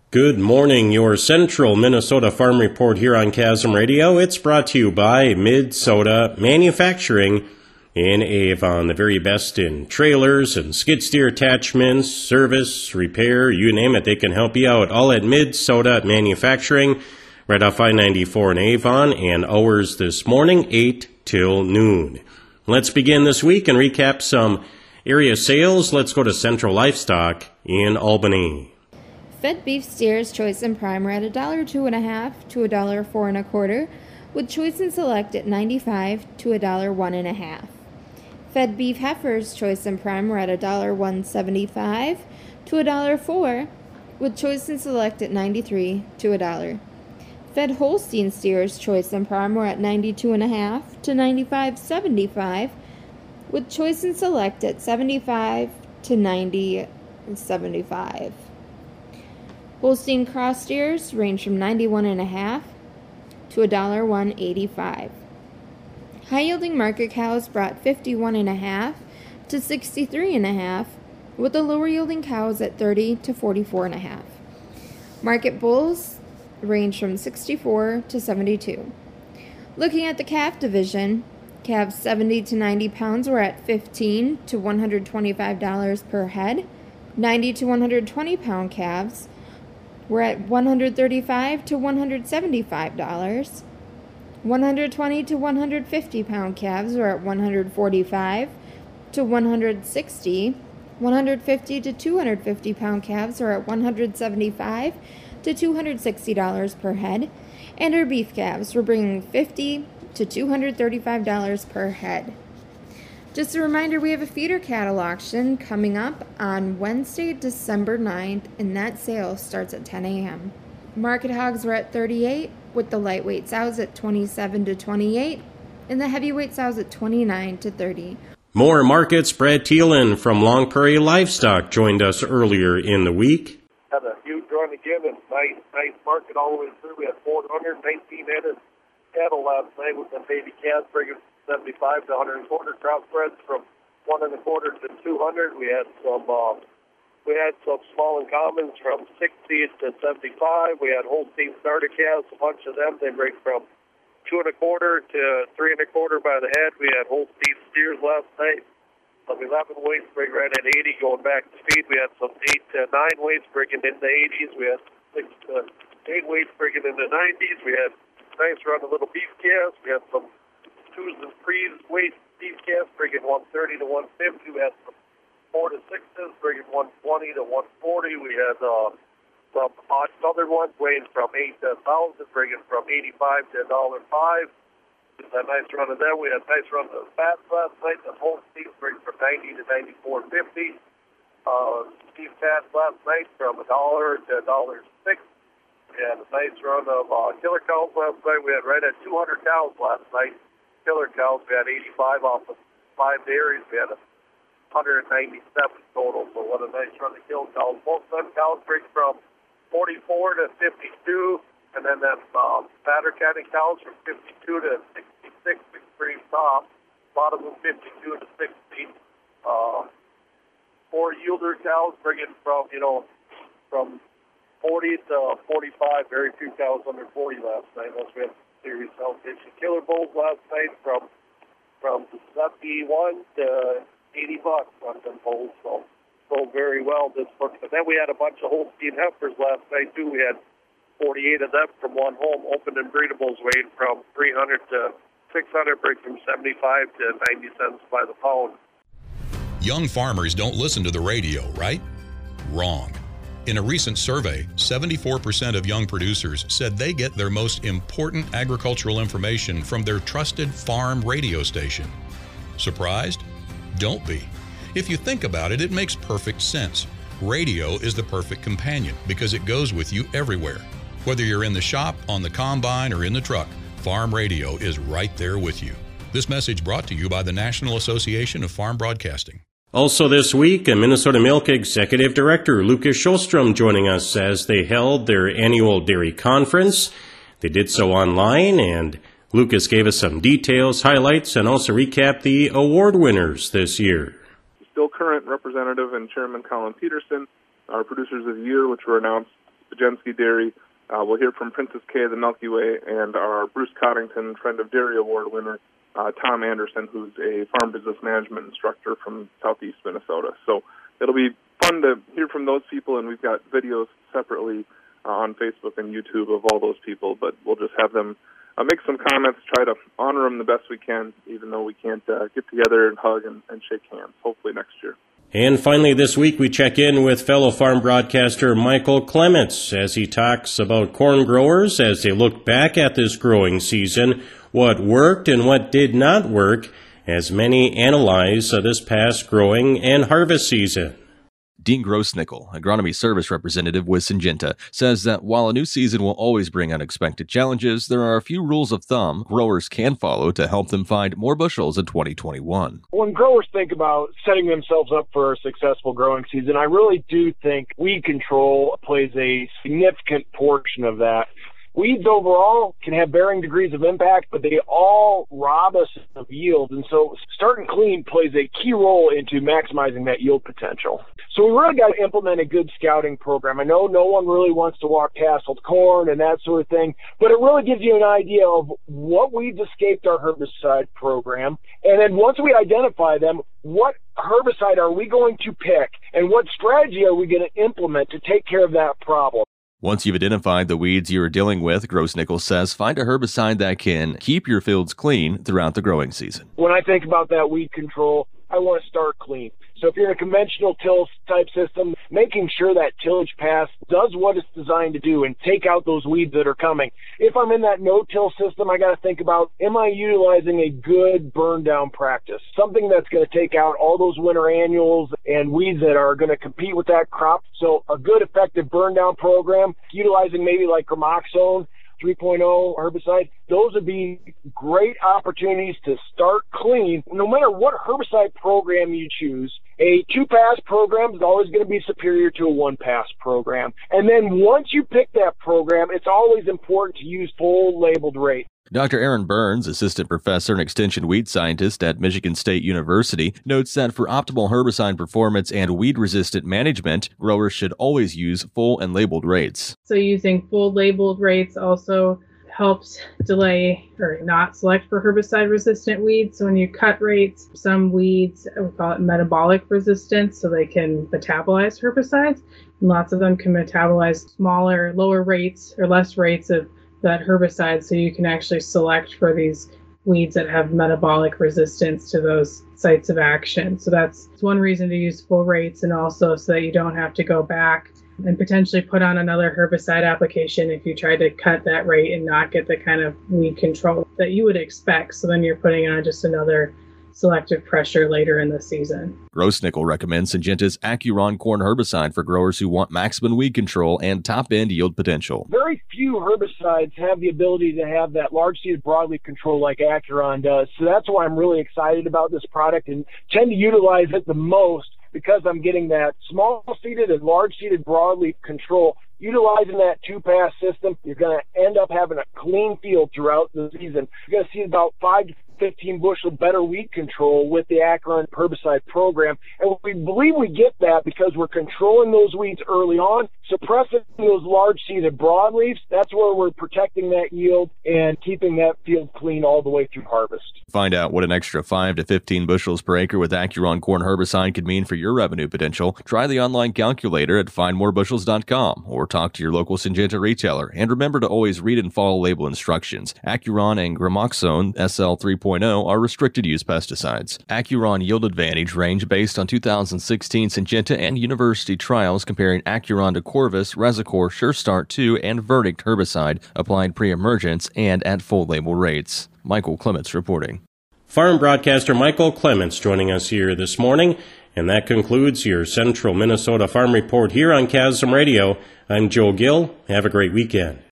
Good morning, your Central Minnesota Farm Report here on Chasm Radio. It's brought to you by Mid-Soda Manufacturing in Avon, the very best in trailers and skid steer attachments, service, repair, you name it, they can help you out. All at Mid-Soda Manufacturing, right off I-94 in Avon, and hours this morning, 8 till noon. Let's begin this week and recap some area sales. Let's go to Central Livestock in Albany. Fed beef steers, choice and prime, are at $1.02 to $1.0425, with choice and select at $95 to $1.01. Fed beef heifers, choice and prime, are at $1.175 to $1.04, with choice and select at $93 to $1. Fed Holstein steers, choice and prime, were at $92.50 to $95.75, with choice and select at $75 to $90.75. Holstein cross steers range from $91.50 to $1.185. High-yielding market cows brought $51.50 to $63.50, with the lower-yielding cows at $30 to $44.50. Market bulls range from $64 to $72. Looking at the calf division, calves 70 to 90 pounds were at $15 to $125 per head. 90 to 120 pound calves we're at $135 to $175. 120 to 150 pound calves are at $145 to $160. 150 to 250 pound calves are at $175 to $260 per head. And our beef calves we're bringing $50 to $235 per head. Just a reminder, we have a feeder cattle auction coming up on Wednesday, December 9th, and that sale starts at 10 a.m. Market hogs were at 38, with the lightweight sows at 27 to 28, and the heavyweight sows at 29 to 30. More markets. Brad Thielen from Long Prairie Livestock joined us earlier in the week. Had a huge run again, and nice market all the way through. We had 419 headed cattle last night with the baby calves bringing 75 to 125 crop spreads from 1.25 to 200. We had some small and commons from 60 to 75. We had Holstein starter calves, a bunch of them. They break from 2.25 to 3.25 by the head. We had Holstein steers last night. Some 11 weights break right at 80, going back to feed. We had some 8 to 9 weights breaking into 80s. We had 6 to 8 weights breaking into 90s. We had nice run of little beef calves. We had some 2s and 3s weight beef calves bringing 130 to 150. We had some 4 to 6s bringing 120 to 140. We had some odd southern ones weighing from 8 to 1,000, bringing from 85 to $1.05. Just a nice run of them. We had a nice run of fats last night. The Holstein bringing from 90 to 94.50. Beef fats last night from $1 to $1.06. We had a nice run of killer cows last night. We had right at 200 cows last night. Killer cows, we had 85 off of 5 dairies. We had 197 total, so what a nice run of kill cows. Most of them cows break from 44 to 52, and then them fatter cattle cows from 52 to 66, extreme top. A lot of them 52 to 60. 4 yielder cows bringing from 40 to 45. Very few cows under 40 last night. Unless we had series outfitting. Killer bulls last night from 71 to $80 on them bulls, so sold very well this month. But then we had a bunch of Holstein heifers last night too. We had 48 of them from one home, open and breedables, weighing from 300 to 600, break from 75 to 90 cents by the pound. Young farmers don't listen to the radio, right? Wrong. In a recent survey, 74% of young producers said they get their most important agricultural information from their trusted farm radio station. Surprised? Don't be. If you think about it, it makes perfect sense. Radio is the perfect companion because it goes with you everywhere. Whether you're in the shop, on the combine, or in the truck, farm radio is right there with you. This message brought to you by the National Association of Farm Broadcasting. Also this week, Minnesota Milk Executive Director Lucas Schostrom joining us as they held their annual dairy conference. They did so online, and Lucas gave us some details, highlights, and also recapped the award winners this year. Still current Representative and Chairman Colin Peterson, our Producers of the Year, which were announced Bajensky Dairy. We'll hear from Princess K of the Milky Way and our Bruce Coddington Friend of Dairy Award winner, Tom Anderson, who's a farm business management instructor from southeast Minnesota. So it'll be fun to hear from those people, and we've got videos separately on Facebook and YouTube of all those people, but we'll just have them make some comments, try to honor them the best we can, even though we can't get together and hug and shake hands, hopefully next year. And finally this week we check in with fellow farm broadcaster Michael Clements as he talks about corn growers as they look back at this growing season, what worked and what did not work, as many analyze this past growing and harvest season. Dean Grossnickel, agronomy service representative with Syngenta, says that while a new season will always bring unexpected challenges, there are a few rules of thumb growers can follow to help them find more bushels in 2021. When growers think about setting themselves up for a successful growing season, I really do think weed control plays a significant portion of that. Weeds overall can have varying degrees of impact, but they all rob us of yield. And so starting clean plays a key role into maximizing that yield potential. So we really got to implement a good scouting program. I know no one really wants to walk tasseled corn and that sort of thing, but it really gives you an idea of what weeds escaped our herbicide program. And then once we identify them, what herbicide are we going to pick and what strategy are we going to implement to take care of that problem? Once you've identified the weeds you're dealing with, Grossnickel says, find a herbicide that can keep your fields clean throughout the growing season. When I think about that weed control, I want to start clean. So if you're in a conventional till type system, making sure that tillage pass does what it's designed to do and take out those weeds that are coming. If I'm in that no-till system, I got to think about, am I utilizing a good burn down practice? Something that's going to take out all those winter annuals and weeds that are going to compete with that crop. So a good effective burn down program, utilizing maybe like Gramoxone, 3.0 herbicide, those would be great opportunities to start clean. No matter what herbicide program you choose, a 2-pass program is always going to be superior to a 1-pass program. And then once you pick that program, it's always important to use full labeled rate. Dr. Aaron Burns, assistant professor and extension weed scientist at Michigan State University, notes that for optimal herbicide performance and weed-resistant management, growers should always use full and labeled rates. So using full labeled rates also helps delay or not select for herbicide-resistant weeds. So when you cut rates, some weeds, we call it metabolic resistance, so they can metabolize herbicides. And lots of them can metabolize smaller, lower rates or less rates of that herbicide, so you can actually select for these weeds that have metabolic resistance to those sites of action. So that's one reason to use full rates, and also so that you don't have to go back and potentially put on another herbicide application if you try to cut that rate and not get the kind of weed control that you would expect. So then you're putting on just another selective pressure later in the season. Grossnickel recommends Syngenta's Acuron corn herbicide for growers who want maximum weed control and top-end yield potential. Very few herbicides have the ability to have that large-seeded broadleaf control like Acuron does. So that's why I'm really excited about this product and tend to utilize it the most, because I'm getting that small-seeded and large-seeded broadleaf control. Utilizing that 2-pass system, you're going to end up having a clean field throughout the season. You're going to see about 5 to 15 bushel better weed control with the Acuron herbicide program. And we believe we get that because we're controlling those weeds early on, suppressing those large-seeded broadleaves. That's where we're protecting that yield and keeping that field clean all the way through harvest. Find out what an extra 5 to 15 bushels per acre with Acuron corn herbicide could mean for your revenue potential. Try the online calculator at findmorebushels.com or talk to your local Syngenta retailer. And remember to always read and follow label instructions. Acuron and Gramoxone SL 3.0 are restricted use pesticides. Acuron Yield Advantage range based on 2016 Syngenta and university trials comparing Acuron to Corvus, Resicor, Sure Start 2, and Verdict herbicide applied pre-emergence and at full label rates. Michael Clements reporting. Farm broadcaster Michael Clements joining us here this morning. And that concludes your Central Minnesota Farm Report here on Chasm Radio. I'm Joe Gill. Have a great weekend.